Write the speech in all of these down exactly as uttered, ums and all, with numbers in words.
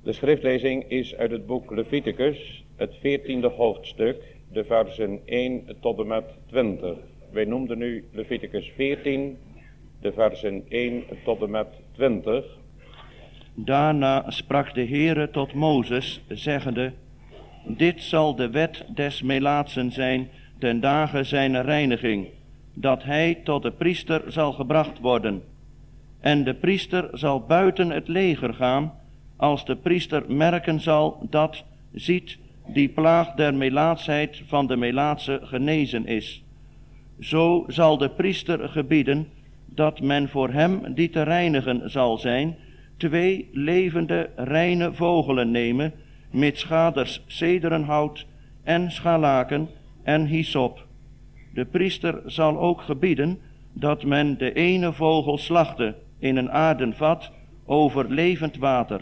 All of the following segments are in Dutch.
De schriftlezing is uit het boek Leviticus, het veertiende hoofdstuk, de versen één tot en met twintig. Wij noemden nu Leviticus veertien, de versen één tot en met twintig. Daarna sprak de Heere tot Mozes, zeggende: Dit zal de wet des Melaatsen zijn ten dagen zijner reiniging, dat hij tot de priester zal gebracht worden. En de priester zal buiten het leger gaan, als de priester merken zal dat, ziet, die plaag der melaatsheid van de Melaatse genezen is. Zo zal de priester gebieden dat men voor hem die te reinigen zal zijn, twee levende reine vogelen nemen, met schaders cederenhout en scharlaken en hyssop. De priester zal ook gebieden dat men de ene vogel slachte in een aarden vat over levend water.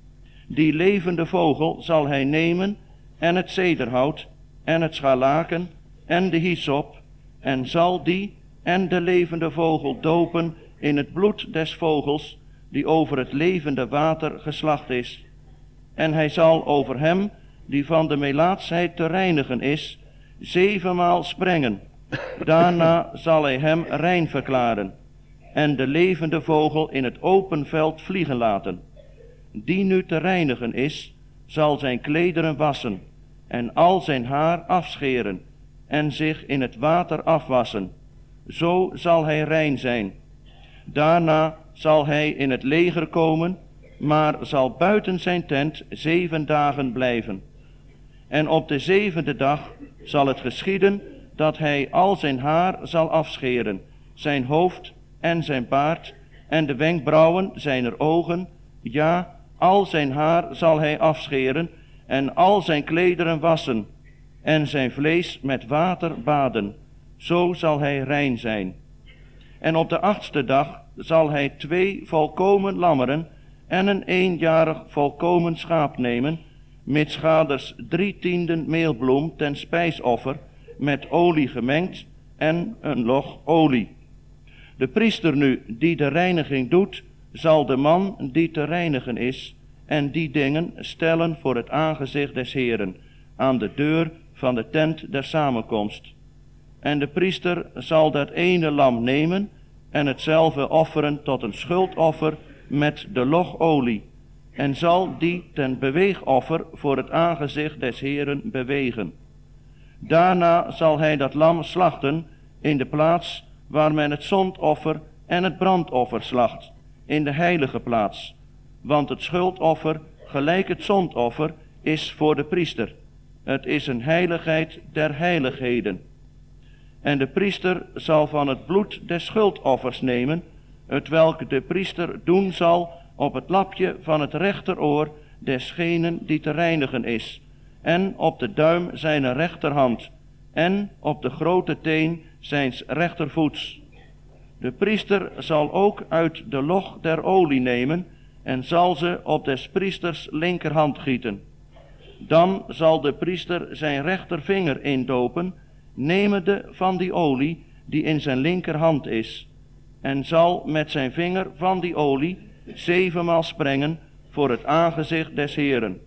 Die levende vogel zal hij nemen en het cederhout en het scharlaken en de hyssop, en zal die en de levende vogel dopen in het bloed des vogels die over het levende water geslacht is. En hij zal over hem die van de melaatsheid te reinigen is, zevenmaal sprengen. Daarna zal hij hem rein verklaren en de levende vogel in het open veld vliegen laten. Die nu te reinigen is, zal zijn klederen wassen en al zijn haar afscheren en zich in het water afwassen. Zo zal hij rein zijn. Daarna zal hij in het leger komen, maar zal buiten zijn tent zeven dagen blijven. En op de zevende dag zal het geschieden dat hij al zijn haar zal afscheren, zijn hoofd en zijn baard en de wenkbrauwen zijner ogen, ja, al zijn haar zal hij afscheren en al zijn klederen wassen en zijn vlees met water baden. Zo zal hij rein zijn. En op de achtste dag zal hij twee volkomen lammeren en een eenjarig volkomen schaap nemen, met schaders drie tienden meelbloem ten spijsoffer, met olie gemengd en een log olie. De priester nu die de reiniging doet, zal de man die te reinigen is en die dingen stellen voor het aangezicht des Heeren, aan de deur van de tent der samenkomst. En de priester zal dat ene lam nemen en hetzelfde offeren tot een schuldoffer met de log olie, en zal die ten beweegoffer voor het aangezicht des Heeren bewegen. Daarna zal hij dat lam slachten in de plaats waar men het zondoffer en het brandoffer slacht, in de heilige plaats. Want het schuldoffer, gelijk het zondoffer, is voor de priester. Het is een heiligheid der heiligheden. En de priester zal van het bloed des schuldoffers nemen, hetwelk de priester doen zal op het lapje van het rechteroor desgenen die te reinigen is, en op de duim zijner rechterhand, en op de grote teen zijns rechtervoets. De priester zal ook uit de log der olie nemen, en zal ze op des priesters linkerhand gieten. Dan zal de priester zijn rechtervinger indopen, nemende van die olie die in zijn linkerhand is, en zal met zijn vinger van die olie zevenmaal sprengen voor het aangezicht des Heeren.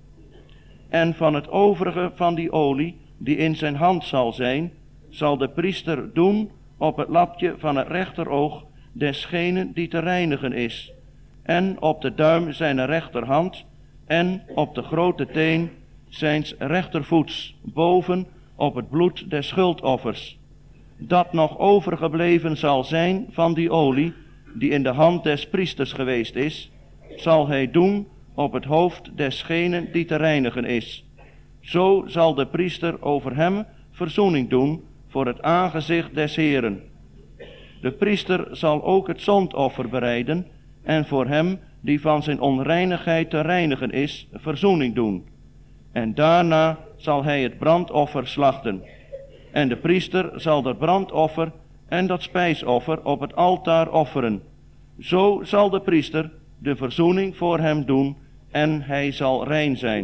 En van het overige van die olie die in zijn hand zal zijn, zal de priester doen op het lapje van het rechteroog desgenen die te reinigen is, en op de duim zijn rechterhand, en op de grote teen zijns rechtervoets, boven op het bloed des schuldoffers. Dat nog overgebleven zal zijn van die olie, die in de hand des priesters geweest is, zal hij doen op het hoofd desgenen die te reinigen is. Zo zal de priester over hem verzoening doen voor het aangezicht des Heeren. De priester zal ook het zondoffer bereiden en voor hem die van zijn onreinigheid te reinigen is, verzoening doen. En daarna zal hij het brandoffer slachten. En de priester zal dat brandoffer en dat spijsoffer op het altaar offeren. Zo zal de priester de verzoening voor hem doen en hij zal rein zijn.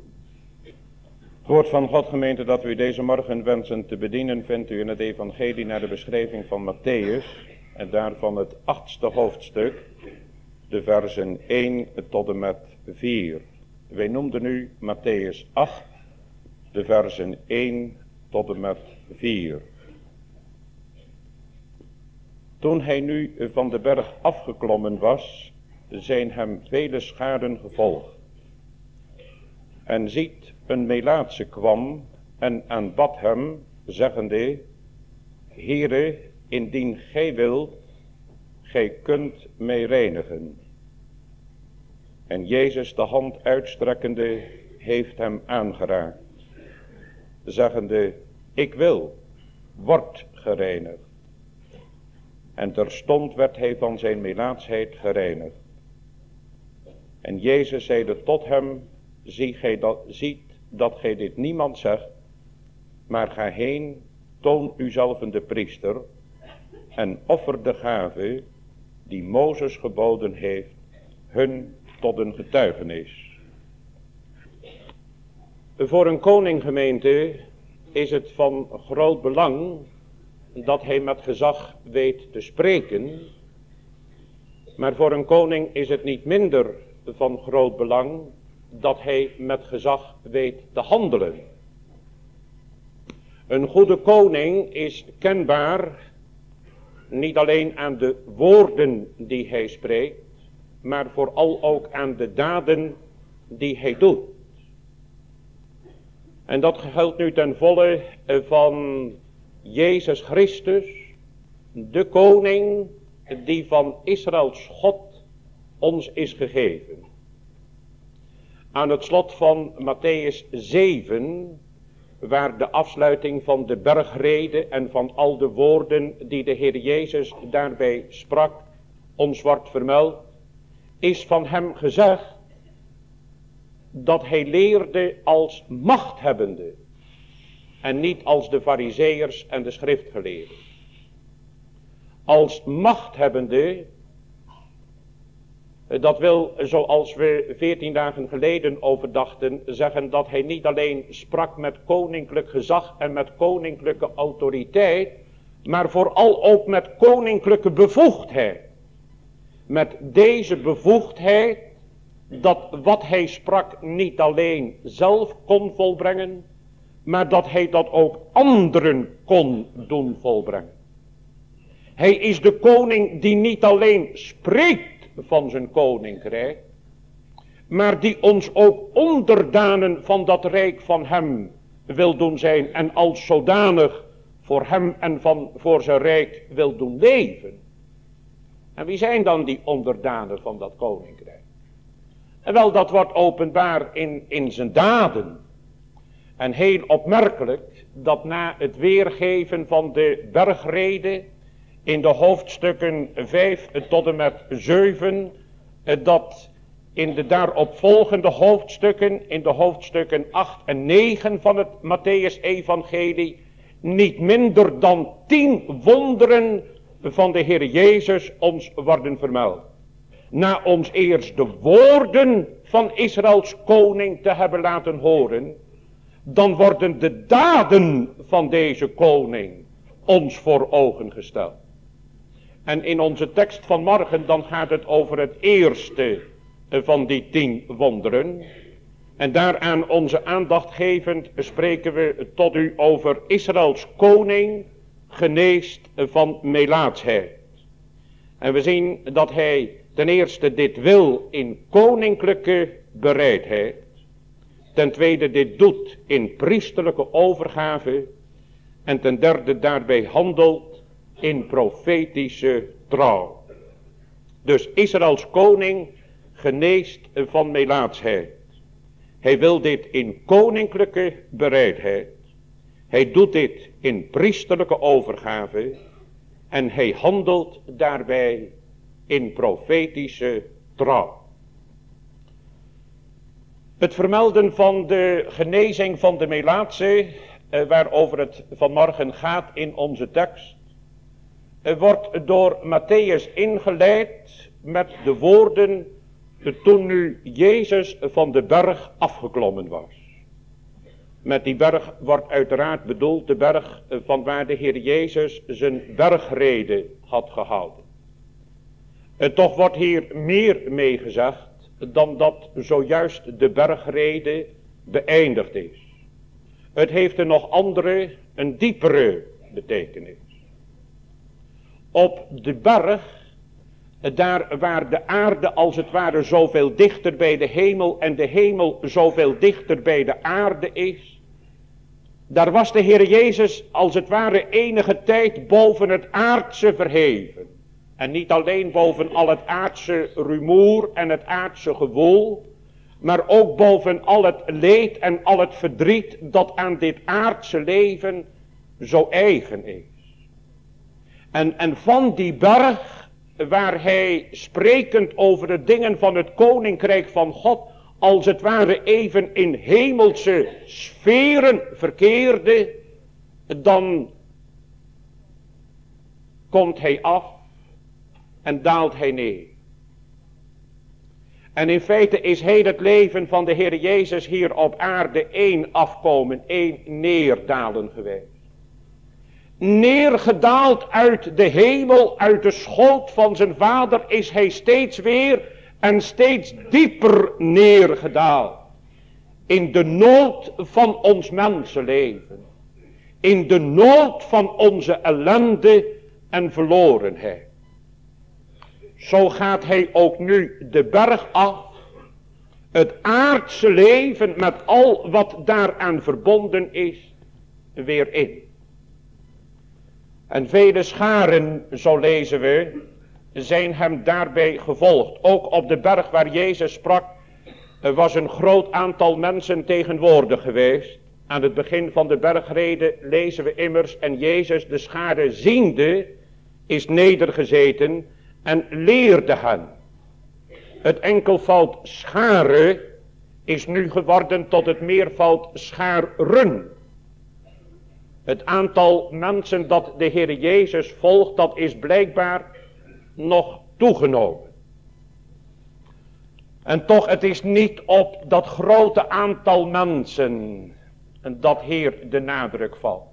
Het woord van God, gemeente, dat we u deze morgen wensen te bedienen, vindt u in het evangelie naar de beschrijving van Matthäus en daarvan het achtste hoofdstuk, de versen één tot en met vier. Wij noemden nu Matthäus acht, de versen één tot en met vier. Toen hij nu van de berg afgeklommen was, zijn hem vele scharen gevolgd. En ziet, een Melaatse kwam en aanbad hem, zeggende: Heere, indien gij wilt, gij kunt mij reinigen. En Jezus de hand uitstrekkende, heeft hem aangeraakt, zeggende: Ik wil, word gereinigd. En terstond werd hij van zijn melaatsheid gereinigd. En Jezus zeide tot hem: Zie gij dat, ziet dat gij dit niemand zegt, maar ga heen, toon uzelven de priester en offer de gave die Mozes geboden heeft, hun tot een getuigenis. Voor een koninggemeente is het van groot belang dat hij met gezag weet te spreken, maar voor een koning is het niet minder van groot belang dat hij met gezag weet te handelen. Een goede koning is kenbaar niet alleen aan de woorden die hij spreekt, maar vooral ook aan de daden die hij doet. En dat geldt nu ten volle van Jezus Christus, de koning die van Israëls God ons is gegeven. Aan het slot van Matthäus zeven, waar de afsluiting van de bergrede en van al de woorden die de Heer Jezus daarbij sprak, ons wordt vermeld, is van hem gezegd dat hij leerde als machthebbende en niet als de Farizeeërs en de schriftgeleerden. Als machthebbende, dat wil, zoals we veertien dagen geleden overdachten, zeggen dat hij niet alleen sprak met koninklijk gezag en met koninklijke autoriteit, maar vooral ook met koninklijke bevoegdheid. Met deze bevoegdheid dat wat hij sprak niet alleen zelf kon volbrengen, maar dat hij dat ook anderen kon doen volbrengen. Hij is de koning die niet alleen spreekt van zijn koninkrijk, maar die ons ook onderdanen van dat rijk van hem wil doen zijn en als zodanig voor hem en van, voor zijn rijk wil doen leven. En wie zijn dan die onderdanen van dat koninkrijk? En wel, dat wordt openbaar in, in zijn daden. En heel opmerkelijk dat na het weergeven van de bergrede in de hoofdstukken vijf tot en met zeven, dat in de daaropvolgende hoofdstukken, in de hoofdstukken acht en negen van het Matthäus-evangelie, niet minder dan tien wonderen van de Heer Jezus ons worden vermeld. Na ons eerst de woorden van Israëls koning te hebben laten horen, dan worden de daden van deze koning ons voor ogen gesteld. En in onze tekst van morgen dan gaat het over het eerste van die tien wonderen. En daaraan onze aandacht gevend spreken we tot u over Israëls koning geneest van melaatsheid. En we zien dat hij ten eerste dit wil in koninklijke bereidheid. Ten tweede dit doet in priesterlijke overgave. En ten derde daarbij handelt in profetische trouw. Dus Israëls koning geneest van melaatsheid. Hij wil dit in koninklijke bereidheid. Hij doet dit in priesterlijke overgave. En hij handelt daarbij in profetische trouw. Het vermelden van de genezing van de melaatse, eh, waarover het vanmorgen gaat in onze tekst, eh, wordt door Matthäus ingeleid met de woorden eh, toen nu Jezus van de berg afgeklommen was. Met die berg wordt uiteraard bedoeld de berg eh, van waar de Heer Jezus zijn bergrede had gehouden. En toch wordt hier meer mee gezegd dan dat zojuist de bergrede beëindigd is. Het heeft een nog andere, een diepere betekenis. Op de berg, daar waar de aarde als het ware zoveel dichter bij de hemel en de hemel zoveel dichter bij de aarde is, daar was de Heer Jezus als het ware enige tijd boven het aardse verheven. En niet alleen boven al het aardse rumoer en het aardse gewoel, maar ook boven al het leed en al het verdriet dat aan dit aardse leven zo eigen is. En, en van die berg, waar hij sprekend over de dingen van het koninkrijk van God, als het ware even in hemelse sferen verkeerde, dan komt hij af en daalt hij neer. En in feite is heel het leven van de Heer Jezus hier op aarde één afkomen, één neerdalen geweest. Neergedaald uit de hemel, uit de schoot van zijn vader, is hij steeds weer en steeds dieper neergedaald. In de nood van ons mensenleven. In de nood van onze ellende en verlorenheid. Zo gaat hij ook nu de berg af. Het aardse leven met al wat daaraan verbonden is, weer in. En vele scharen, zo lezen we, zijn hem daarbij gevolgd. Ook op de berg waar Jezus sprak, er was een groot aantal mensen tegenwoordig geweest. Aan het begin van de bergrede lezen we immers, en Jezus de schare ziende, is nedergezeten en leerde hen. Het enkelvoud schare is nu geworden tot het meervoud scharen. Het aantal mensen dat de Heer Jezus volgt, dat is blijkbaar nog toegenomen. En toch, het is niet op dat grote aantal mensen dat hier de nadruk valt.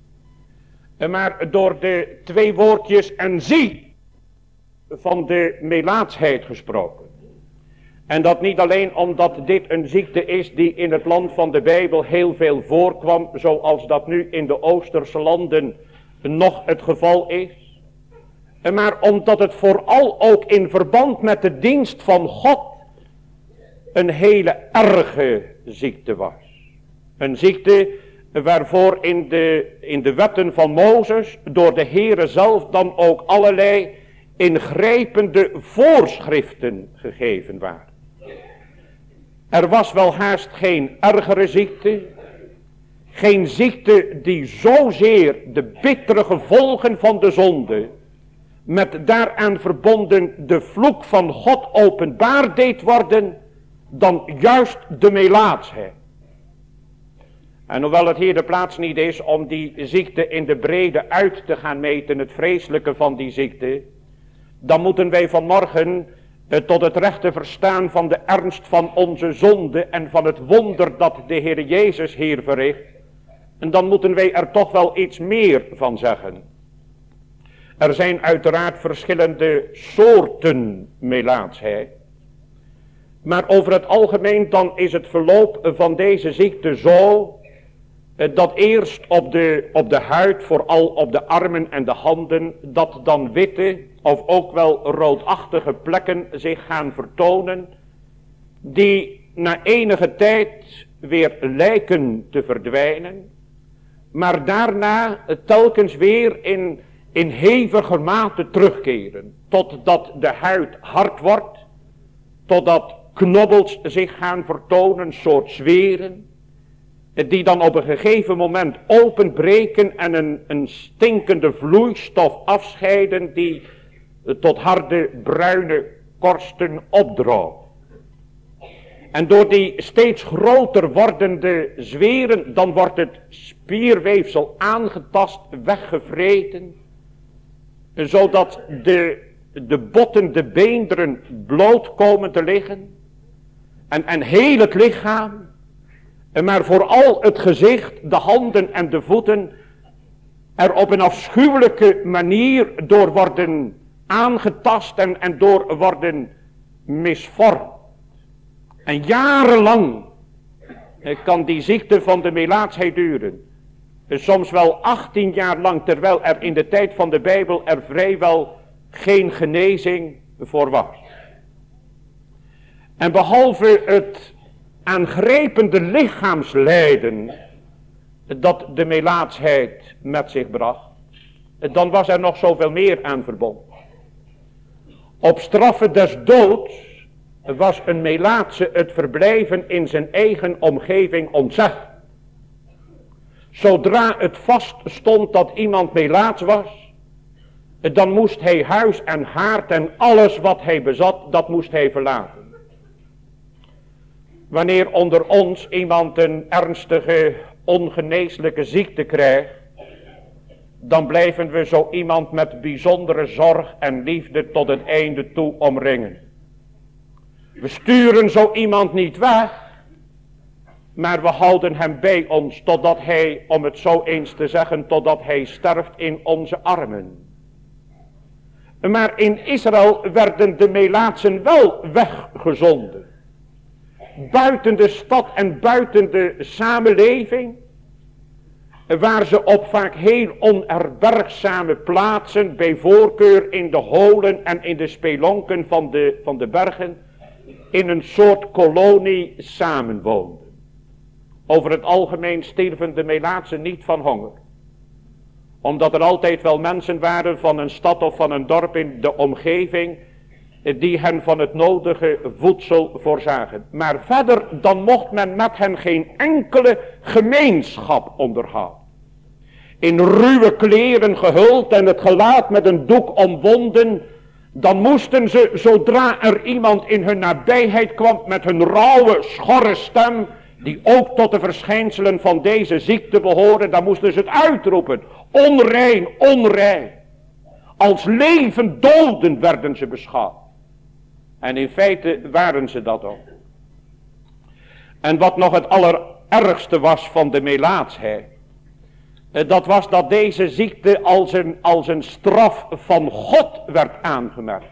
Maar door de twee woordjes en zie van de melaatsheid gesproken. En dat niet alleen omdat dit een ziekte is die in het land van de Bijbel heel veel voorkwam, zoals dat nu in de Oosterse landen nog het geval is. Maar omdat het vooral ook in verband met de dienst van God een hele erge ziekte was. Een ziekte waarvoor in de, in de wetten van Mozes door de Heere zelf dan ook allerlei ingrijpende voorschriften gegeven waren. Er was wel haast geen ergere ziekte, geen ziekte die zozeer de bittere gevolgen van de zonde, met daaraan verbonden de vloek van God openbaar deed worden, dan juist de melaatsheid. En hoewel het hier de plaats niet is om die ziekte in de brede uit te gaan meten, het vreselijke van die ziekte, dan moeten wij vanmorgen eh, tot het rechte verstaan van de ernst van onze zonde en van het wonder dat de Heer Jezus hier verricht. En dan moeten wij er toch wel iets meer van zeggen. Er zijn uiteraard verschillende soorten melaatsheid. Maar over het algemeen dan is het verloop van deze ziekte zo, dat eerst op de, op de huid, vooral op de armen en de handen, dat dan witte of ook wel roodachtige plekken zich gaan vertonen, die na enige tijd weer lijken te verdwijnen, maar daarna telkens weer in, in heviger mate terugkeren, totdat de huid hard wordt, totdat knobbels zich gaan vertonen, soort zweren, die dan op een gegeven moment openbreken en een, een stinkende vloeistof afscheiden die tot harde bruine korsten opdroogt. En door die steeds groter wordende zweren, dan wordt het spierweefsel aangetast, weggevreten, zodat de, de botten, de beenderen bloot komen te liggen en, en heel het lichaam, maar vooral het gezicht, de handen en de voeten er op een afschuwelijke manier door worden aangetast en, en door worden misvormd. En jarenlang kan die ziekte van de melaatsheid duren. Soms wel achttien jaar lang, terwijl er in de tijd van de Bijbel er vrijwel geen genezing voor was. En behalve het aangrijpende lichaamslijden dat de melaatsheid met zich bracht, dan was er nog zoveel meer aan verbonden. Op straffe des doods was een melaatse het verblijven in zijn eigen omgeving ontzegd. Zodra het vaststond dat iemand melaats was, dan moest hij huis en haard en alles wat hij bezat, dat moest hij verlaten. Wanneer onder ons iemand een ernstige, ongeneeslijke ziekte krijgt, dan blijven we zo iemand met bijzondere zorg en liefde tot het einde toe omringen. We sturen zo iemand niet weg, maar we houden hem bij ons totdat hij, om het zo eens te zeggen, totdat hij sterft in onze armen. Maar in Israël werden de melaatsen wel weggezonden. Buiten de stad en buiten de samenleving, waar ze op vaak heel onherbergzame plaatsen, bij voorkeur in de holen en in de spelonken van de, van de bergen, in een soort kolonie samenwoonden. Over het algemeen stierven de melaatsen niet van honger. Omdat er altijd wel mensen waren van een stad of van een dorp in de omgeving, die hen van het nodige voedsel voorzagen. Maar verder dan mocht men met hen geen enkele gemeenschap onderhouden. In ruwe kleren gehuld en het gelaat met een doek omwonden, dan moesten ze, zodra er iemand in hun nabijheid kwam met hun rauwe, schorre stem, die ook tot de verschijnselen van deze ziekte behoren, dan moesten ze het uitroepen. Onrein, onrein. Als levend doden werden ze beschouwd. En in feite waren ze dat ook. En wat nog het allerergste was van de melaatsheid, dat was dat deze ziekte als een, als een straf van God werd aangemerkt.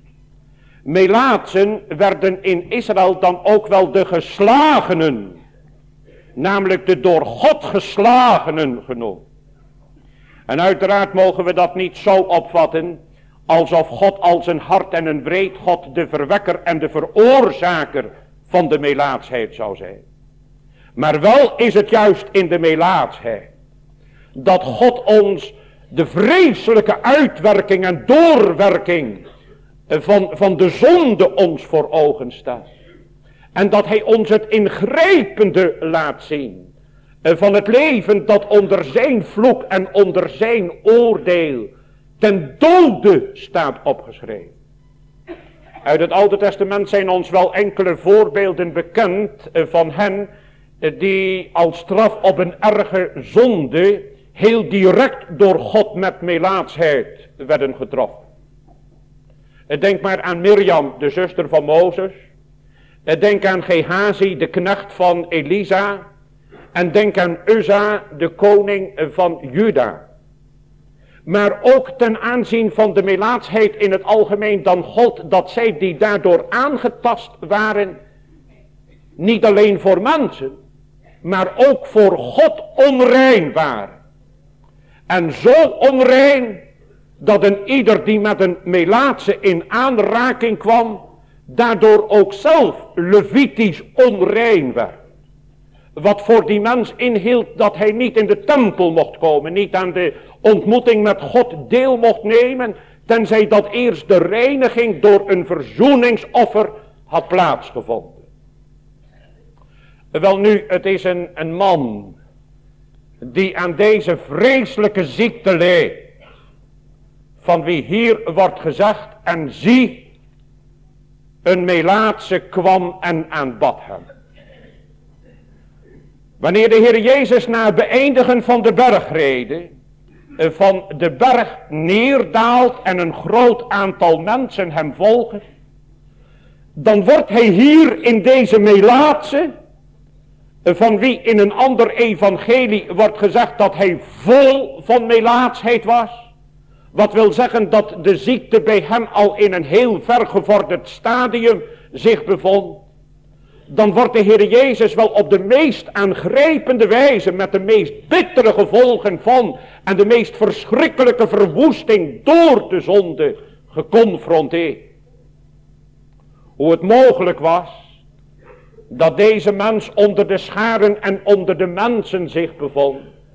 Melaatsen werden in Israël dan ook wel de geslagenen, namelijk de door God geslagenen genoemd. En uiteraard mogen we dat niet zo opvatten, alsof God als een hard en een wreed God de verwekker en de veroorzaker van de melaatsheid zou zijn. Maar wel is het juist in de melaatsheid dat God ons de vreselijke uitwerking en doorwerking van, van de zonde ons voor ogen staat. En dat hij ons het ingrijpende laat zien van het leven dat onder zijn vloek en onder zijn oordeel ten dode staat opgeschreven. Uit het Oude Testament zijn ons wel enkele voorbeelden bekend van hen die als straf op een erge zonde heel direct door God met melaatsheid werden getroffen. Denk maar aan Mirjam, de zuster van Mozes. Denk aan Gehazi, de knecht van Elisa. En denk aan Uzza, de koning van Juda. Maar ook ten aanzien van de melaatsheid in het algemeen, dan gold dat zij die daardoor aangetast waren, niet alleen voor mensen, maar ook voor God onrein waren. En zo onrein, dat een ieder die met een melaatse in aanraking kwam, daardoor ook zelf levitisch onrein werd. Wat voor die mens inhield dat hij niet in de tempel mocht komen, niet aan de ontmoeting met God deel mocht nemen, tenzij dat eerst de reiniging door een verzoeningsoffer had plaatsgevonden. Wel nu, het is een, een man die aan deze vreselijke ziekte leed, van wie hier wordt gezegd, en zie, een melaatse kwam en aanbad hem. Wanneer de Heer Jezus na het beëindigen van de bergrede van de berg neerdaalt en een groot aantal mensen hem volgen, dan wordt hij hier in deze melaatse, van wie in een ander evangelie wordt gezegd dat hij vol van melaatsheid was. Wat wil zeggen dat de ziekte bij hem al in een heel vergevorderd stadium zich bevond. dan wordt de Heer Jezus wel op de meest aangrijpende wijze, met de meest bittere gevolgen van en de meest verschrikkelijke verwoesting door de zonde geconfronteerd. Hoe het mogelijk was dat deze mens onder de scharen en onder de mensen zich bevond.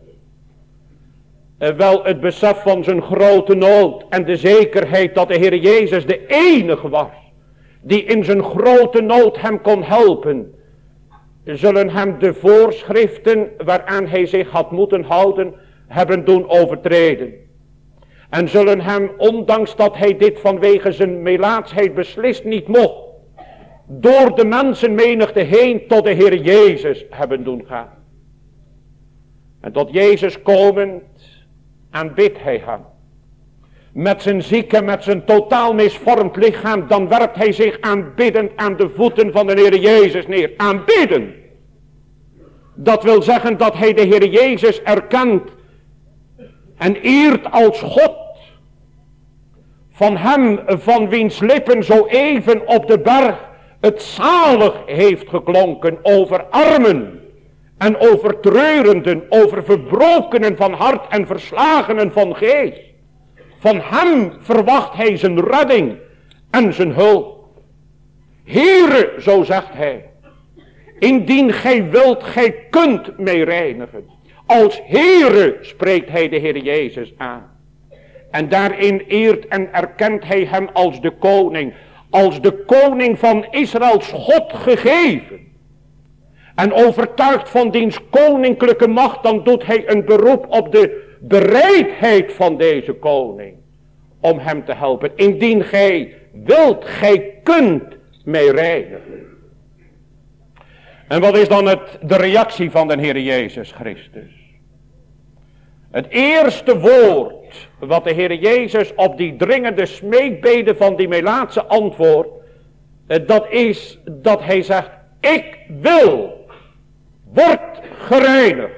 En wel het besef van zijn grote nood en de zekerheid dat de Heer Jezus de enige was die in zijn grote nood hem kon helpen, zullen hem de voorschriften waaraan hij zich had moeten houden hebben doen overtreden. En zullen hem, ondanks dat hij dit vanwege zijn melaatsheid beslist niet mocht, door de mensenmenigte heen tot de Heer Jezus hebben doen gaan. En tot Jezus komend aanbidt hij hem. Met zijn zieke, met zijn totaal misvormd lichaam, dan werpt hij zich aanbiddend aan de voeten van de Heer Jezus neer. Aanbidden. Dat wil zeggen dat hij de Heer Jezus erkent en eert als God. Van hem, van wiens lippen zo even op de berg het zalig heeft geklonken over armen en over treurenden, over verbrokenen van hart en verslagenen van geest. Van hem verwacht hij zijn redding en zijn hulp. Heere, zo zegt hij, indien gij wilt, gij kunt mij reinigen. Als Heere spreekt hij de Heer Jezus aan. En daarin eert en erkent hij hem als de koning, als de koning van Israëls God gegeven. En overtuigd van diens koninklijke macht, dan doet hij een beroep op de bereidheid van deze koning om hem te helpen. Indien gij wilt, gij kunt mij reinigen. En wat is dan het, de reactie van de Heer Jezus Christus? Het eerste woord wat de Heer Jezus op die dringende smeekbede van die Melaatse antwoordt, dat is dat hij zegt, ik wil, word gereinigd.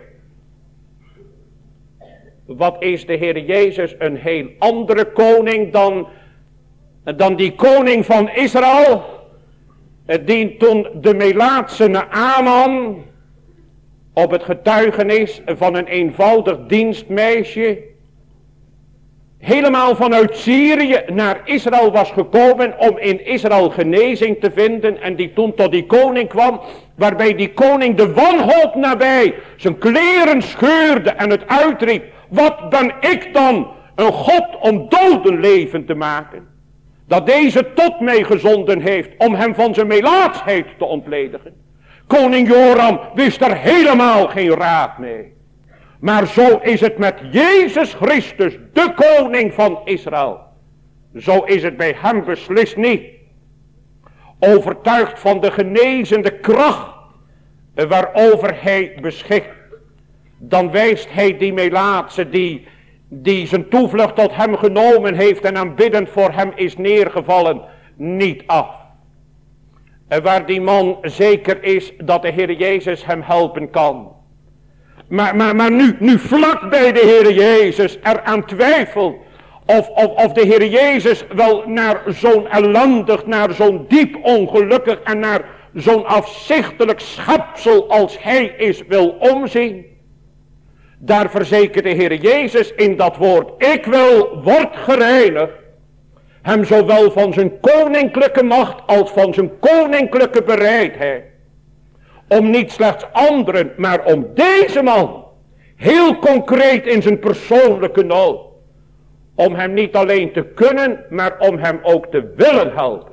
Wat is de Heer Jezus een heel andere koning dan, dan die koning van Israël, die toen de Melaatse Naaman op het getuigenis van een eenvoudig dienstmeisje helemaal vanuit Syrië naar Israël was gekomen om in Israël genezing te vinden, en die toen tot die koning kwam, waarbij die koning de wanhoop nabij zijn kleren scheurde en het uitriep, wat ben ik dan, een God om doden levend te maken, dat deze tot mij gezonden heeft om hem van zijn melaatsheid te ontledigen. Koning Joram wist er helemaal geen raad mee. Maar zo is het met Jezus Christus, de koning van Israël. Zo is het bij hem beslist niet. Overtuigd van de genezende kracht waarover hij beschikt, dan wijst hij die Melaatse die, die zijn toevlucht tot hem genomen heeft en aanbiddend voor hem is neergevallen, niet af. En waar die man zeker is dat de Heer Jezus hem helpen kan. Maar, maar, maar nu, nu vlak bij de Heer Jezus eraan twijfelt of, of, of de Heer Jezus wel naar zo'n ellendig, naar zo'n diep ongelukkig en naar zo'n afzichtelijk schepsel als hij is wil omzien. Daar verzekert de Heer Jezus in dat woord, ik wil, word gereinigd, hem zowel van zijn koninklijke macht als van zijn koninklijke bereidheid. Om niet slechts anderen, maar om deze man, heel concreet in zijn persoonlijke nood. Om hem niet alleen te kunnen, maar om hem ook te willen helpen.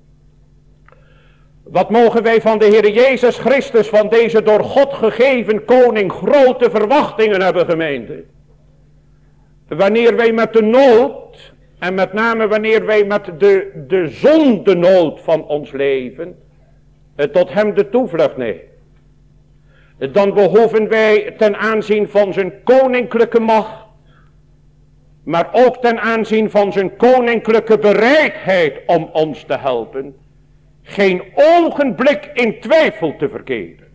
Wat mogen wij van de Heer Jezus Christus, van deze door God gegeven koning, grote verwachtingen hebben, gemeente. Wanneer wij met de nood, en met name wanneer wij met de, de zondenood van ons leven, tot hem de toevlucht nemen. Dan behoeven wij ten aanzien van zijn koninklijke macht, maar ook ten aanzien van zijn koninklijke bereidheid om ons te helpen, geen ogenblik in twijfel te verkeren.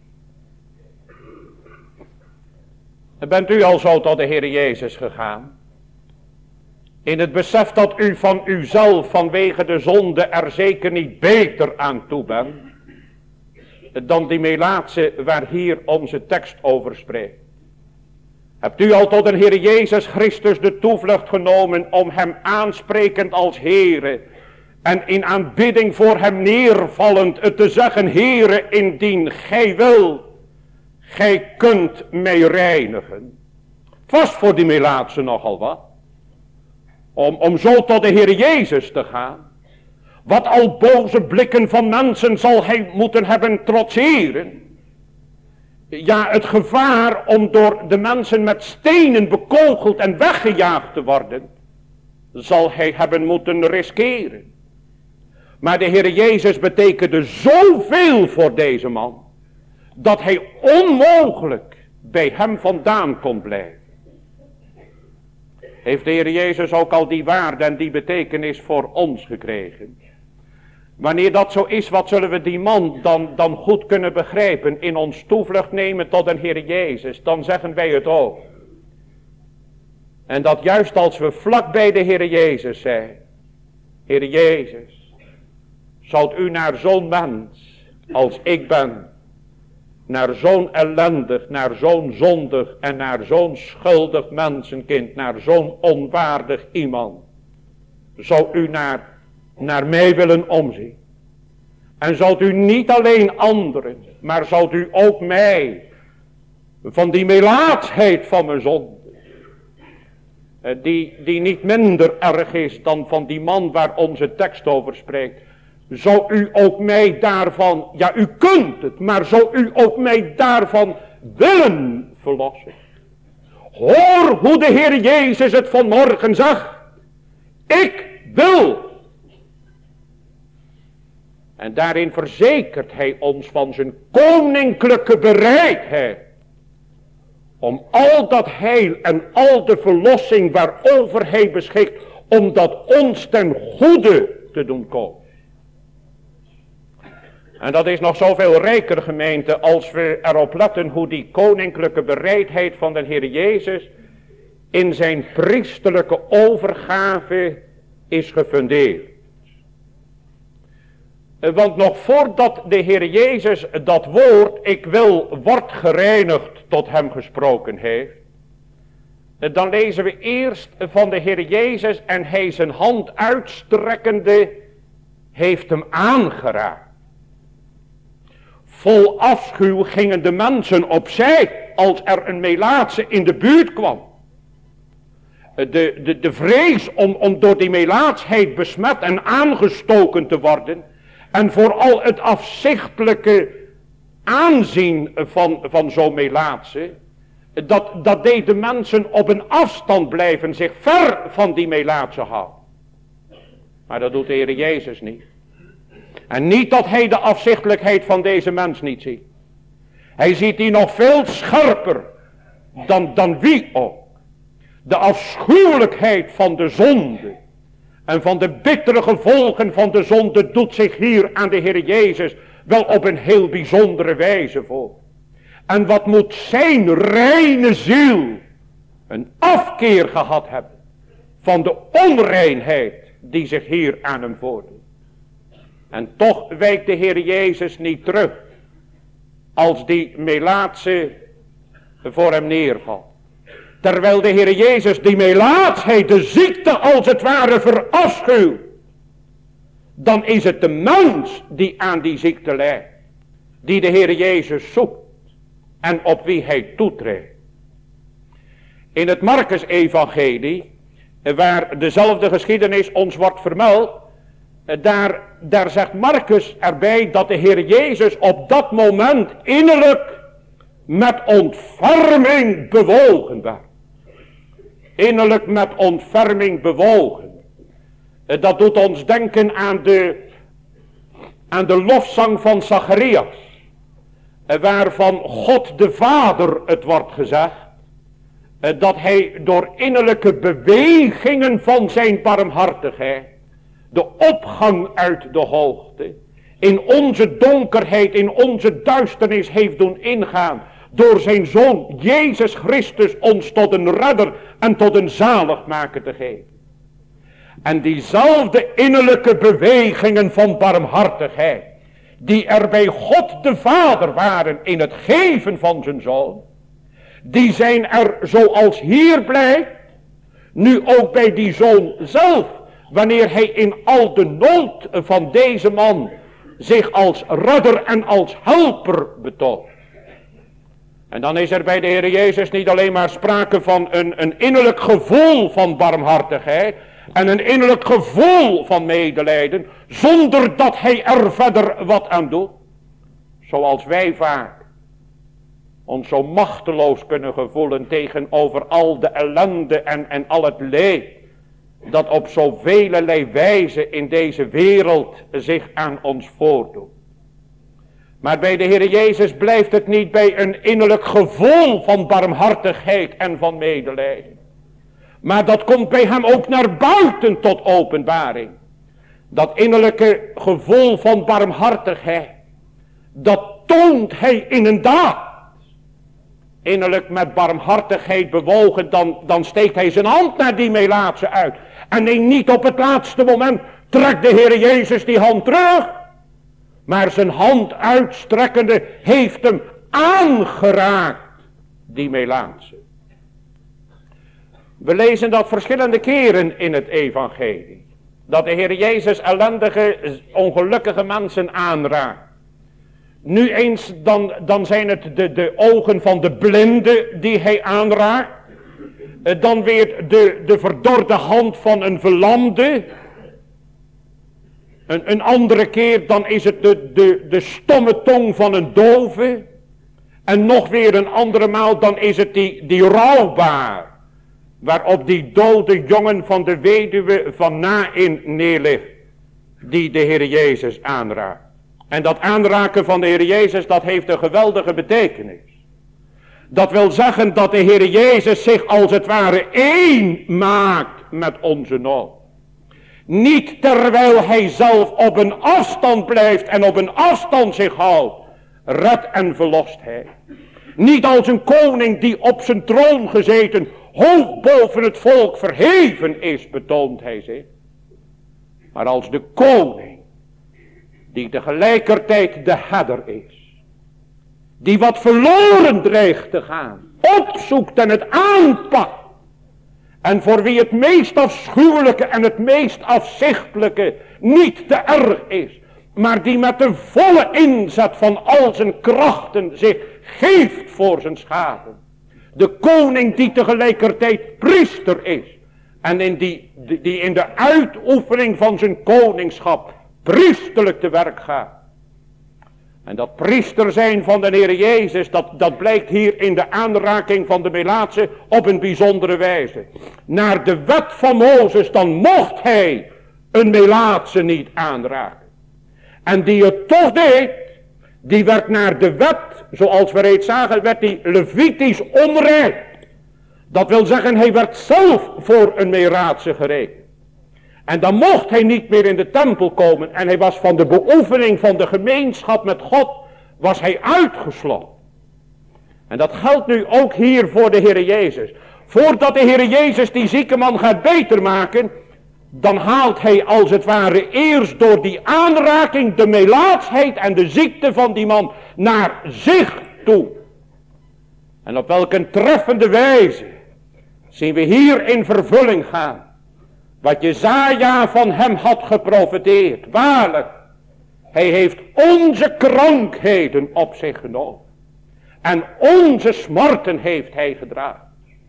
Bent u al zo tot de Heer Jezus gegaan? In het besef dat u van uzelf vanwege de zonde er zeker niet beter aan toe bent. dan die Melaatse waar hier onze tekst over spreekt. Hebt u al tot de Heer Jezus Christus de toevlucht genomen om hem aansprekend als Heere en in aanbidding voor hem neervallend het te zeggen, Heere, indien gij wil, gij kunt mij reinigen. Het was voor die Melaatse nogal wat. Om, om zo tot de Heer Jezus te gaan. Wat al boze blikken van mensen zal hij moeten hebben trotseren. Ja, het gevaar om door de mensen met stenen bekogeld en weggejaagd te worden, zal hij hebben moeten riskeren. Maar de Heer Jezus betekende zoveel voor deze man, dat hij onmogelijk bij hem vandaan kon blijven. Heeft de Heer Jezus ook al die waarde en die betekenis voor ons gekregen? Wanneer dat zo is, wat zullen we die man dan, dan goed kunnen begrijpen? In ons toevlucht nemen tot de Heer Jezus, dan zeggen wij het ook. En dat juist als we vlak bij de Heer Jezus zijn. Heer Jezus, zoudt u naar zo'n mens als ik ben, naar zo'n ellendig, naar zo'n zondig en naar zo'n schuldig mensenkind, naar zo'n onwaardig iemand, zou u naar, naar mij willen omzien. En zoudt u niet alleen anderen, maar zoudt u ook mij, van die melaatsheid van mijn zonde, die, die niet minder erg is dan van die man waar onze tekst over spreekt, zou u ook mij daarvan, ja u kunt het, maar zou u ook mij daarvan willen verlossen. Hoor hoe de Heer Jezus het vanmorgen zag. Ik wil. En daarin verzekert hij ons van zijn koninklijke bereidheid. Om al dat heil en al de verlossing waarover hij beschikt, om dat ons ten goede te doen komen. En dat is nog zoveel rijker, gemeente, als we erop letten hoe die koninklijke bereidheid van de Heer Jezus in zijn priesterlijke overgave is gefundeerd. Want nog voordat de Heer Jezus dat woord, ik wil, wordt gereinigd, tot hem gesproken heeft, dan lezen we eerst van de Heer Jezus en hij zijn hand uitstrekkende heeft hem aangeraakt. Vol afschuw gingen de mensen opzij als er een Melaatse in de buurt kwam. De, de, de vrees om, om door die melaatsheid besmet en aangestoken te worden. En vooral het afzichtelijke aanzien van, van zo'n Melaatse. Dat, dat deed de mensen op een afstand blijven, zich ver van die Melaatse houden. Maar dat doet de Heer Jezus niet. En niet dat hij de afzichtelijkheid van deze mens niet ziet. Hij ziet die nog veel scherper dan, dan wie ook. De afschuwelijkheid van de zonde en van de bittere gevolgen van de zonde doet zich hier aan de Heer Jezus wel op een heel bijzondere wijze voor. En wat moet zijn reine ziel een afkeer gehad hebben van de onreinheid die zich hier aan hem voordoet. En toch wijkt de Heer Jezus niet terug als die Melaatse voor hem neervalt. Terwijl de Heer Jezus die melaatsheid, de ziekte als het ware verafschuwt, dan is het de mens die aan die ziekte lijdt, die de Heer Jezus zoekt en op wie hij toetreedt. In het Markus-evangelie, waar dezelfde geschiedenis ons wordt vermeld, daar, daar zegt Markus erbij dat de Heer Jezus op dat moment innerlijk met ontferming bewogen werd. Innerlijk met ontferming bewogen. Dat doet ons denken aan de, aan de lofzang van Zacharias, waarvan God de Vader het wordt gezegd, dat hij door innerlijke bewegingen van zijn barmhartigheid de opgang uit de hoogte in onze donkerheid, in onze duisternis heeft doen ingaan, door zijn Zoon Jezus Christus ons tot een redder en tot een zaligmaker te geven. En diezelfde innerlijke bewegingen van barmhartigheid, die er bij God de Vader waren in het geven van zijn Zoon, die zijn er zoals hier blijkt, nu ook bij die Zoon zelf, wanneer hij in al de nood van deze man zich als redder en als helper betoont. En dan is er bij de Heer Jezus niet alleen maar sprake van een, een innerlijk gevoel van barmhartigheid en een innerlijk gevoel van medelijden, zonder dat hij er verder wat aan doet. Zoals wij vaak ons zo machteloos kunnen gevoelen tegenover al de ellende en, en al het leed dat op zoveel wijze in deze wereld zich aan ons voordoet. Maar bij de Heer Jezus blijft het niet bij een innerlijk gevoel van barmhartigheid en van medelijden. Maar dat komt bij hem ook naar buiten tot openbaring. Dat innerlijke gevoel van barmhartigheid, dat toont hij in een daad. Innerlijk met barmhartigheid bewogen, dan, dan steekt hij zijn hand naar die melaatse uit. En nee, niet op het laatste moment trekt de Heer Jezus die hand terug. Maar zijn hand uitstrekkende heeft hem aangeraakt, die melaatse. We lezen dat verschillende keren in het evangelie. Dat de Heer Jezus ellendige, ongelukkige mensen aanraakt. Nu eens dan, dan zijn het de, de ogen van de blinde die hij aanraakt. Dan weer de, de verdorde hand van een verlamde. Een, een andere keer dan is het de, de, de stomme tong van een dove. En nog weer een andere maal dan is het die, die rouwbaar. Waarop die dode jongen van de weduwe van Naïn neerligt. Die de Heer Jezus aanraakt. En dat aanraken van de Heer Jezus, dat heeft een geweldige betekenis. Dat wil zeggen dat de Heer Jezus zich als het ware één maakt met onze nood. Niet terwijl hij zelf op een afstand blijft en op een afstand zich houdt. Red en verlost hij. Niet als een koning die op zijn troon gezeten hoog boven het volk verheven is, betoont hij zich. Maar als de koning die tegelijkertijd de herder is. Die wat verloren dreigt te gaan. Opzoekt en het aanpakt. En voor wie het meest afschuwelijke en het meest afzichtelijke niet te erg is. Maar die met de volle inzet van al zijn krachten zich geeft voor zijn schapen. De koning die tegelijkertijd priester is. En in die, die in de uitoefening van zijn koningschap priesterlijk te werk gaat. En dat priester zijn van de Heer Jezus, dat, dat blijkt hier in de aanraking van de melaatse op een bijzondere wijze. Naar de wet van Mozes, dan mocht hij een melaatse niet aanraken. En die het toch deed, die werd naar de wet, zoals we reeds zagen, werd die Levitisch onrein. Dat wil zeggen, hij werd zelf voor een melaatse gerekend. En dan mocht hij niet meer in de tempel komen. En hij was van de beoefening van de gemeenschap met God, was hij uitgesloten. En dat geldt nu ook hier voor de Heer Jezus. Voordat de Heer Jezus die zieke man gaat beter maken, dan haalt hij als het ware eerst door die aanraking de melaatsheid en de ziekte van die man naar zich toe. En op welke treffende wijze zien we hier in vervulling gaan. Wat Jesaja van hem had geprofeteerd. Waarlijk, hij heeft onze krankheden op zich genomen. En onze smarten heeft hij gedragen.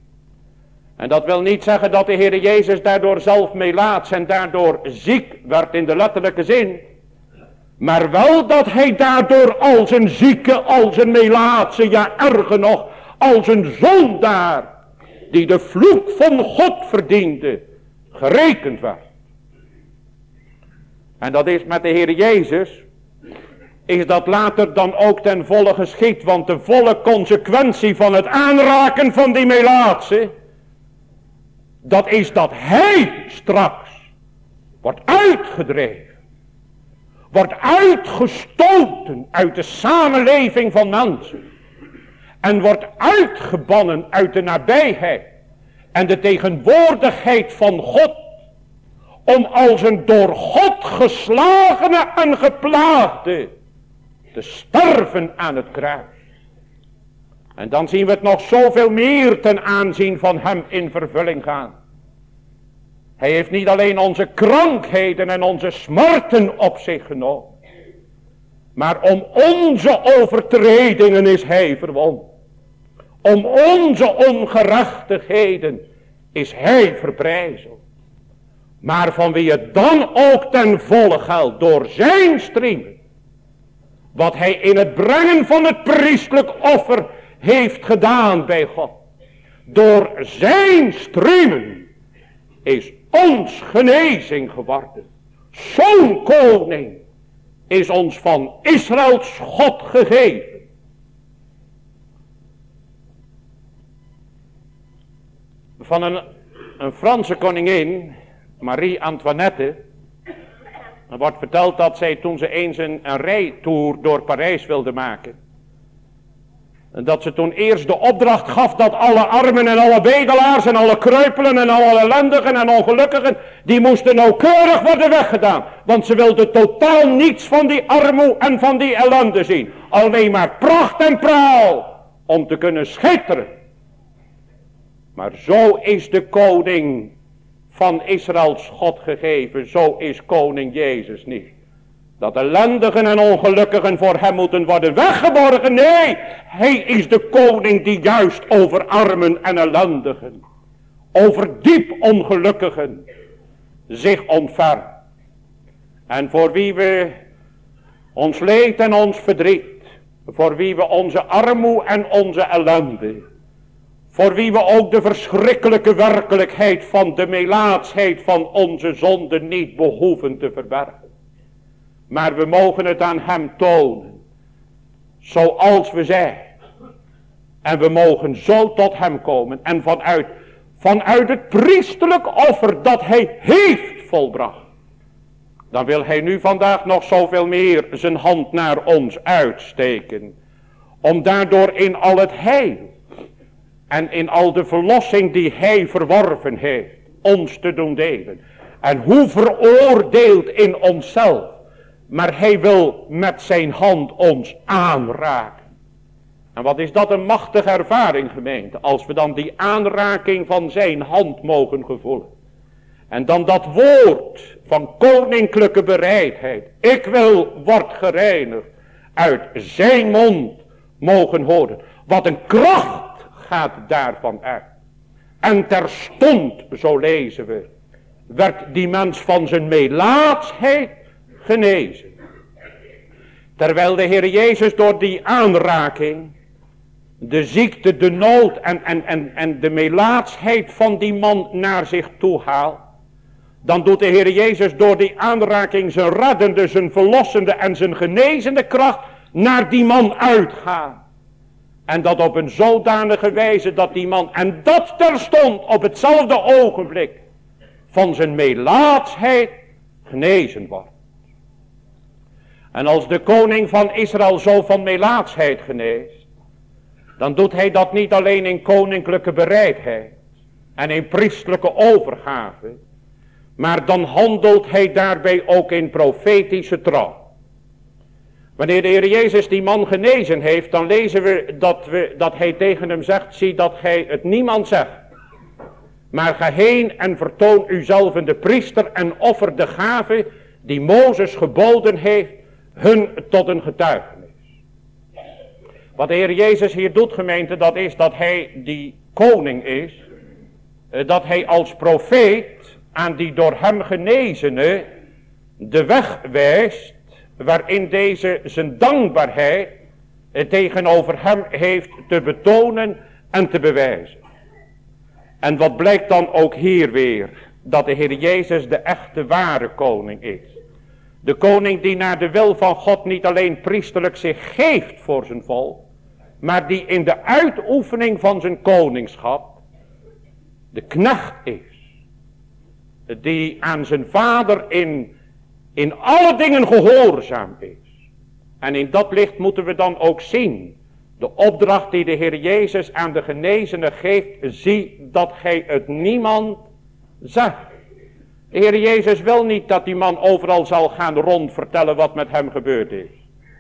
En dat wil niet zeggen dat de Heer Jezus daardoor zelf melaats en daardoor ziek werd in de letterlijke zin. Maar wel dat hij daardoor als een zieke, als een melaatse, ja erger nog, als een zondaar, die de vloek van God verdiende, gerekend werd. En dat is met de Heer Jezus, is dat later dan ook ten volle geschied, want de volle consequentie van het aanraken van die melaatse, dat is dat hij straks wordt uitgedreven, wordt uitgestoten uit de samenleving van mensen en wordt uitgebannen uit de nabijheid en de tegenwoordigheid van God, om als een door God geslagene en geplaagde te sterven aan het kruis. En dan zien we het nog zoveel meer ten aanzien van hem in vervulling gaan. Hij heeft niet alleen onze krankheden en onze smarten op zich genomen. Maar om onze overtredingen is hij verwond. Om onze ongerechtigheden is hij verbrijzeld. Maar van wie het dan ook ten volle geldt door zijn striemen. Wat hij in het brengen van het priestelijk offer heeft gedaan bij God. Door zijn striemen is ons genezing geworden. Zo'n koning is ons van Israëls God gegeven. Van een, een Franse koningin, Marie Antoinette. Er wordt verteld dat zij toen ze eens een, een rijtour door Parijs wilde maken. En dat ze toen eerst de opdracht gaf dat alle armen en alle bedelaars en alle kreupelen en alle ellendigen en ongelukkigen, die moesten nauwkeurig worden weggedaan. Want ze wilde totaal niets van die armoe en van die ellende zien. Alleen maar pracht en praal om te kunnen schitteren. Maar zo is de koning van Israëls God gegeven. Zo is koning Jezus niet. Dat ellendigen en ongelukkigen voor hem moeten worden weggeborgen. Nee, hij is de koning die juist over armen en ellendigen, over diep ongelukkigen zich ontfermt. En voor wie we ons leed en ons verdriet, voor wie we onze armoe en onze ellende, voor wie we ook de verschrikkelijke werkelijkheid van de melaatsheid van onze zonde niet behoeven te verbergen. Maar we mogen het aan hem tonen, zoals we zijn. En we mogen zo tot hem komen. En vanuit, vanuit het priestelijk offer dat hij heeft volbracht. Dan wil hij nu vandaag nog zoveel meer zijn hand naar ons uitsteken. Om daardoor in al het heil en in al de verlossing die hij verworven heeft, ons te doen delen. En hoe veroordeeld in onszelf. Maar hij wil met zijn hand ons aanraken. En wat is dat een machtige ervaring, gemeente. Als we dan die aanraking van zijn hand mogen gevoelen. En dan dat woord van koninklijke bereidheid. Ik wil wordt gereinigd. Uit zijn mond mogen horen. Wat een kracht gaat daarvan uit. En terstond, zo lezen we, werd die mens van zijn melaatsheid genezen. Terwijl de Heer Jezus door die aanraking de ziekte, de nood en, en, en, en de melaatsheid van die man naar zich toe haalt. Dan doet de Heer Jezus door die aanraking zijn reddende, zijn verlossende en zijn genezende kracht naar die man uitgaan. En dat op een zodanige wijze dat die man, en dat terstond op hetzelfde ogenblik, van zijn melaatsheid genezen wordt. En als de koning van Israël zo van melaatsheid geneest, dan doet hij dat niet alleen in koninklijke bereidheid en in priestelijke overgave, maar dan handelt hij daarbij ook in profetische trouw. Wanneer de Heer Jezus die man genezen heeft, dan lezen we dat, we dat hij tegen hem zegt, zie dat gij het niemand zegt. Maar ga heen en vertoon uzelf de priester en offer de gave die Mozes geboden heeft, hun tot een getuigenis. Wat de Heer Jezus hier doet, gemeente, dat is dat hij die koning is. Dat hij als profeet aan die door hem genezene de weg wijst, waarin deze zijn dankbaarheid tegenover hem heeft te betonen en te bewijzen. En wat blijkt dan ook hier weer? Dat de Heer Jezus de echte ware koning is. De koning die naar de wil van God niet alleen priesterlijk zich geeft voor zijn volk, maar die in de uitoefening van zijn koningschap de knecht is. Die aan zijn vader in, in alle dingen gehoorzaam is. En in dat licht moeten we dan ook zien de opdracht die de Heer Jezus aan de genezene geeft. Zie dat gij het niemand zegt. De Heer Jezus wil niet dat die man overal zal gaan rond vertellen wat met hem gebeurd is.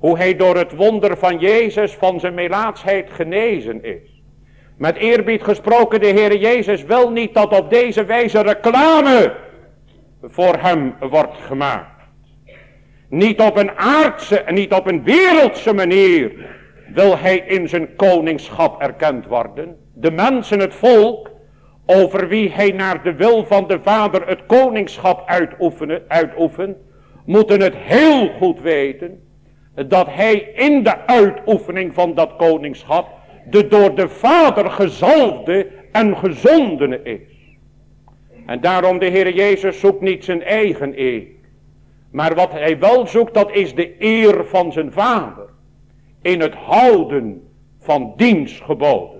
hoe hij door het wonder van Jezus van zijn melaatsheid genezen is. Met eerbied gesproken, de Heer Jezus wil niet dat op deze wijze reclame voor hem wordt gemaakt. Niet op een aardse en niet op een wereldse manier wil hij in zijn koningschap erkend worden. De mensen, het volk, over wie hij naar de wil van de Vader het koningschap uitoefenen, uitoefent, moeten het heel goed weten dat hij in de uitoefening van dat koningschap de door de Vader gezalfde en gezondene is. En daarom de Heer Jezus zoekt niet zijn eigen eer. Maar wat hij wel zoekt, dat is de eer van zijn Vader. In het houden van diens geboden.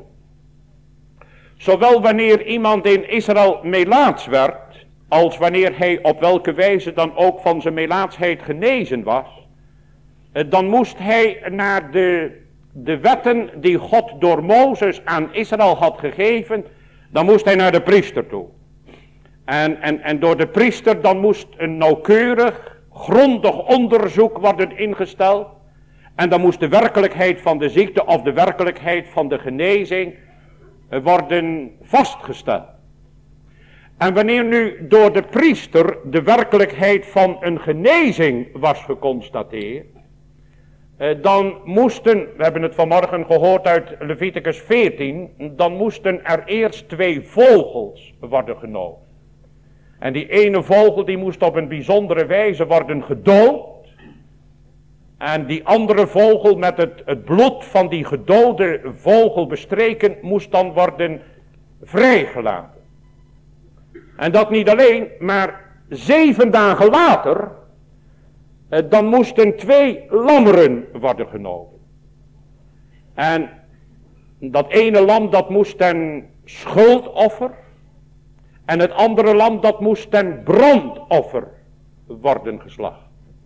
Zowel wanneer iemand in Israël melaats werd, als wanneer hij op welke wijze dan ook van zijn melaatsheid genezen was, dan moest hij naar de, de wetten die God door Mozes aan Israël had gegeven, dan moest hij naar de priester toe. En, en, en door de priester dan moest een nauwkeurig, grondig onderzoek worden ingesteld. En dan moest de werkelijkheid van de ziekte of de werkelijkheid van de genezing worden vastgesteld. En wanneer nu door de priester de werkelijkheid van een genezing was geconstateerd, dan moesten, we hebben het vanmorgen gehoord uit Leviticus veertien, dan moesten er eerst twee vogels worden genomen. En die ene vogel die moest op een bijzondere wijze worden gedood. En die andere vogel met het, het bloed van die gedode vogel bestreken moest dan worden vrijgelaten. En dat niet alleen, maar zeven dagen later, eh, dan moesten twee lammeren worden genomen. En dat ene lam dat moest ten schuldoffer. En het andere lam dat moest ten brandoffer worden geslacht.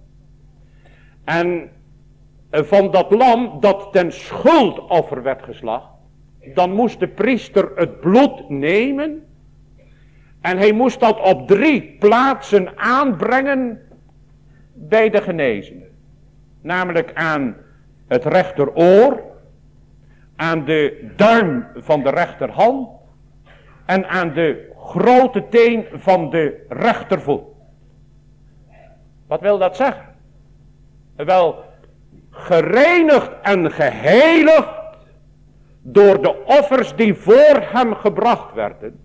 En van dat lam dat ten schuldoffer werd geslacht, dan moest de priester het bloed nemen. En hij moest dat op drie plaatsen aanbrengen bij de genezende. Namelijk aan het rechteroor, aan de duim van de rechterhand en aan de grote teen van de rechtervoet. Wat wil dat zeggen? Wel, gereinigd en geheiligd door de offers die voor hem gebracht werden,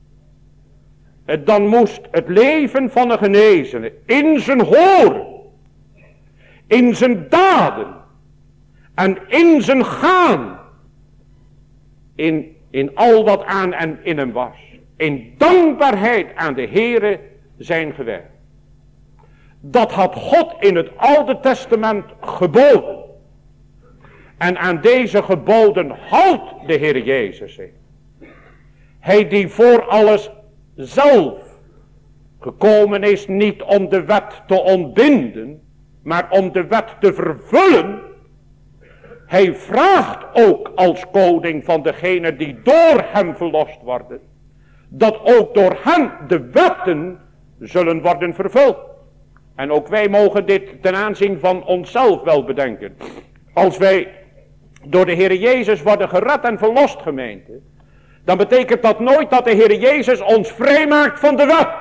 dan moest het leven van een genezene in zijn horen, in zijn daden en in zijn gaan, in, in al wat aan en in hem was, in dankbaarheid aan de Heere zijn gewerkt. Dat had God in het Oude Testament geboden. En aan deze geboden houdt de Heer Jezus zich. Hij die voor alles zelf gekomen is, niet om de wet te ontbinden, maar om de wet te vervullen. Hij vraagt ook als koning van degene die door hem verlost worden, dat ook door hen de wetten zullen worden vervuld. En ook wij mogen dit ten aanzien van onszelf wel bedenken. Als wij door de Heer Jezus worden gered en verlost, gemeente, dan betekent dat nooit dat de Heer Jezus ons vrijmaakt van de wet.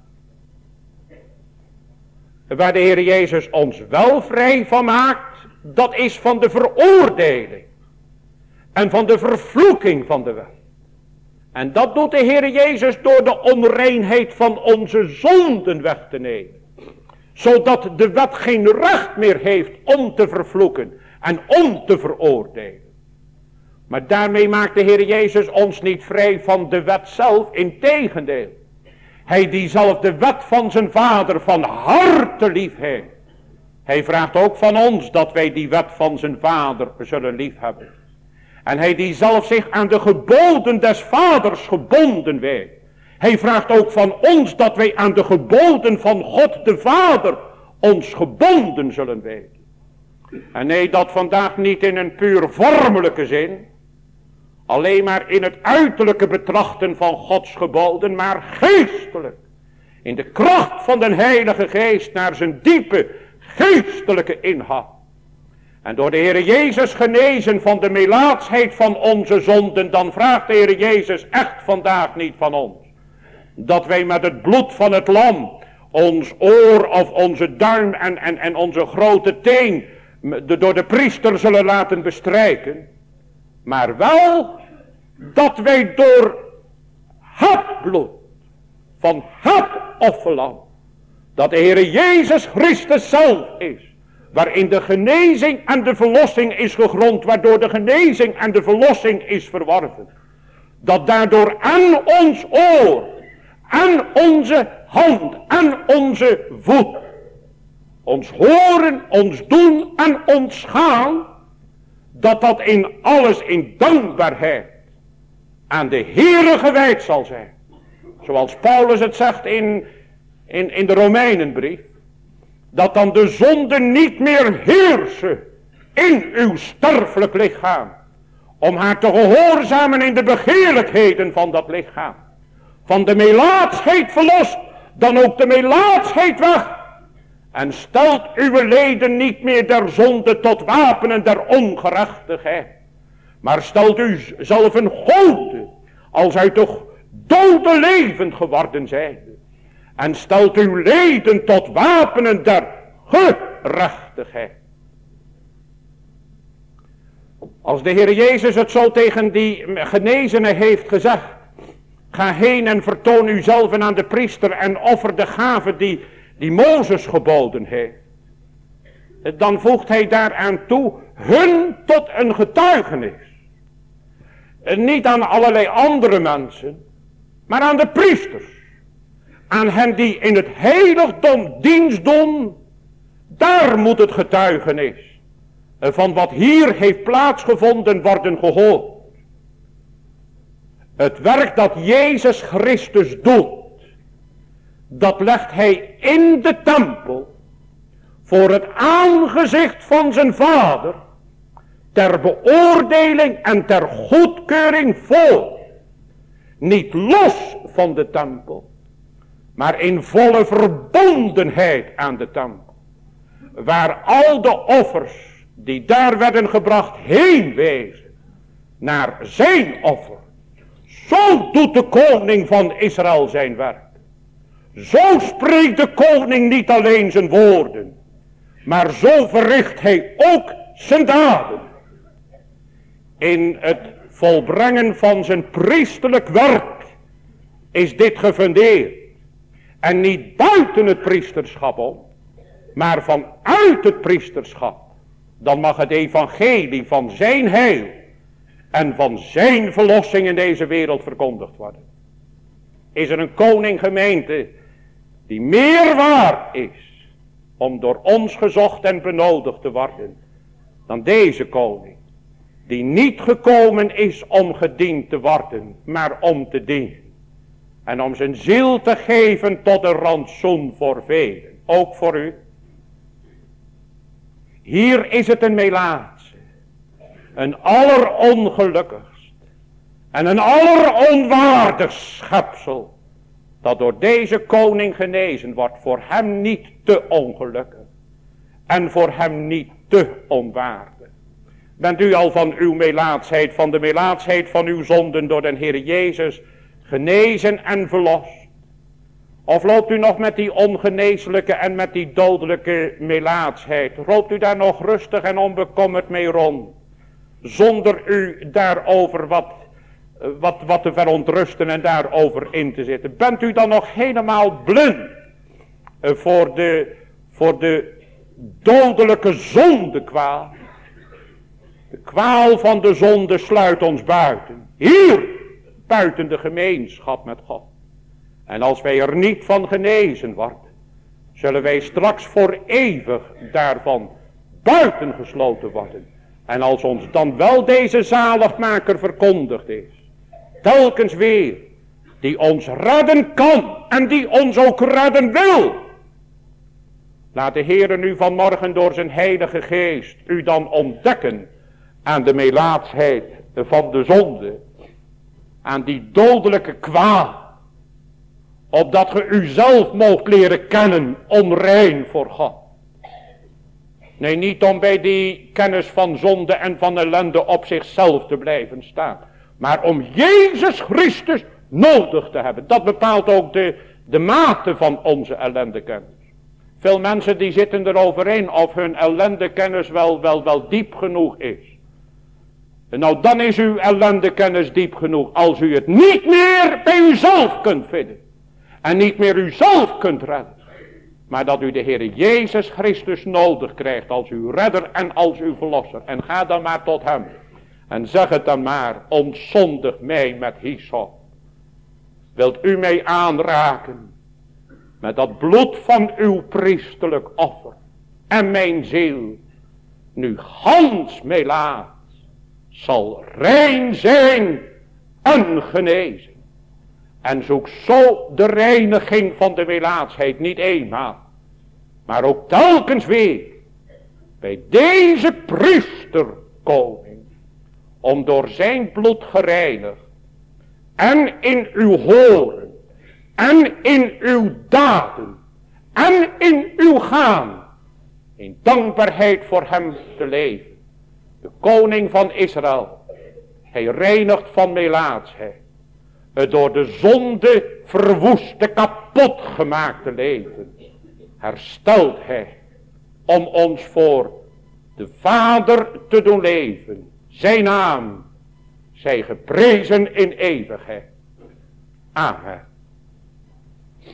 Waar de Heer Jezus ons wel vrij van maakt, dat is van de veroordeling en van de vervloeking van de wet. En dat doet de Heer Jezus door de onreinheid van onze zonden weg te nemen. Zodat de wet geen recht meer heeft om te vervloeken en om te veroordelen. Maar daarmee maakt de Heer Jezus ons niet vrij van de wet zelf, integendeel. Hij die zelf de wet van zijn Vader van harte lief heeft. Hij vraagt ook van ons dat wij die wet van zijn Vader zullen lief hebben. En hij die zelf zich aan de geboden des Vaders gebonden weet. Hij vraagt ook van ons dat wij aan de geboden van God de Vader ons gebonden zullen weten. En nee, dat vandaag niet in een puur vormelijke zin, alleen maar in het uiterlijke betrachten van Gods geboden, maar geestelijk. In de kracht van de Heilige Geest naar zijn diepe geestelijke inhoud. en door de Heer Jezus genezen van de melaatsheid van onze zonden, dan vraagt de Heer Jezus echt vandaag niet van ons dat wij met het bloed van het lam ons oor of onze duim en, en, en onze grote teen de, door de priester zullen laten bestrijken, maar wel dat wij door het bloed van het offerlam, dat de Heer Jezus Christus zelf is, waarin de genezing en de verlossing is gegrond, waardoor de genezing en de verlossing is verworven, dat daardoor aan ons oor, aan onze hand, aan onze voet, ons horen, ons doen en ons gaan, dat dat in alles in dankbaarheid aan de Heere gewijd zal zijn. Zoals Paulus het zegt in, in, in de Romeinenbrief, dat dan de zonde niet meer heersen in uw sterfelijk lichaam, om haar te gehoorzamen in de begeerlijkheden van dat lichaam. Van de melaatsheid verlost, dan ook de melaatsheid weg. En stelt uw leden niet meer der zonde tot wapenen der ongerechtigheid, maar stelt u zelf een gode, als uit de dode levend geworden zijnde. En stelt uw leden tot wapenen der gerechtigheid. Als de Heer Jezus het zo tegen die genezenen heeft gezegd, ga heen en vertoon uzelf aan de priester en offer de gave die, die Mozes geboden heeft. Dan voegt hij daaraan toe, hun tot een getuigenis. En niet aan allerlei andere mensen, maar aan de priesters. Aan hen die in het heiligdom dienst doen, daar moet het getuigenis van wat hier heeft plaatsgevonden worden gehoord. Het werk dat Jezus Christus doet, dat legt hij in de tempel voor het aangezicht van zijn Vader ter beoordeling en ter goedkeuring voor. Niet los van de tempel, maar in volle verbondenheid aan de tempel. Waar al de offers die daar werden gebracht heen wezen naar zijn offer. Zo doet de koning van Israël zijn werk. Zo spreekt de koning niet alleen zijn woorden, maar zo verricht hij ook zijn daden. In het volbrengen van zijn priesterlijk werk is dit gefundeerd. En niet buiten het priesterschap om, maar vanuit het priesterschap. Dan mag het evangelie van zijn heil en van zijn verlossing in deze wereld verkondigd worden. Is er een koning gemeente die meer waard is om door ons gezocht en benodigd te worden dan deze koning. Die niet gekomen is om gediend te worden, maar om te dienen. En om zijn ziel te geven tot een rantsoen voor velen. Ook voor u. Hier is het een melaatse. Een allerongelukkigst. En een alleronwaardig schepsel. Dat door deze koning genezen wordt. Voor hem niet te ongelukkig. En voor hem niet te onwaardig. Bent u al van uw melaatsheid, van de melaatsheid van uw zonden door den Heer Jezus genezen en verlost? Of loopt u nog met die ongeneeslijke en met die dodelijke melaatsheid? Loopt u daar nog rustig en onbekommerd mee rond? Zonder u daarover wat, wat, wat te verontrusten en daarover in te zitten. Bent u dan nog helemaal blind voor de, voor de dodelijke zondekwaal? De kwaal van de zonde sluit ons buiten. Hier, buiten de gemeenschap met God. En als wij er niet van genezen worden, zullen wij straks voor eeuwig daarvan buitengesloten worden. En als ons dan wel deze zaligmaker verkondigd is, telkens weer, die ons redden kan en die ons ook redden wil. Laat de Heere nu vanmorgen door zijn heilige geest u dan ontdekken aan de melaatsheid van de zonde, aan die dodelijke kwaal, opdat ge uzelf moogt leren kennen onrein voor God. Nee, niet om bij die kennis van zonde en van ellende op zichzelf te blijven staan. Maar om Jezus Christus nodig te hebben. Dat bepaalt ook de, de mate van onze ellendekennis. Veel mensen die zitten eroverheen of hun ellendekennis wel, wel, wel diep genoeg is. En nou, dan is uw ellendekennis diep genoeg. Als u het niet meer bij uzelf kunt vinden. En niet meer uzelf kunt redden. Maar dat u de Heer Jezus Christus nodig krijgt als uw redder en als uw verlosser. En ga dan maar tot hem. En zeg het dan maar, ontzondig mij met hyssop. Wilt u mij aanraken met dat bloed van uw priesterlijk offer. En mijn ziel nu gans melaat zal rein zijn en genezen. En zoek zo de reiniging van de melaatsheid niet eenmaal. Maar ook telkens weer bij deze priesterkoning. Om door zijn bloed gereinigd. En in uw horen. En in uw daden. En in uw gaan. In dankbaarheid voor hem te leven. De koning van Israël. Hij reinigt van melaatsheid. Het door de zonde verwoeste, kapot gemaakte leven. Herstelt hij. Om ons voor de Vader te doen leven. Zijn naam zij geprezen in eeuwigheid. Amen.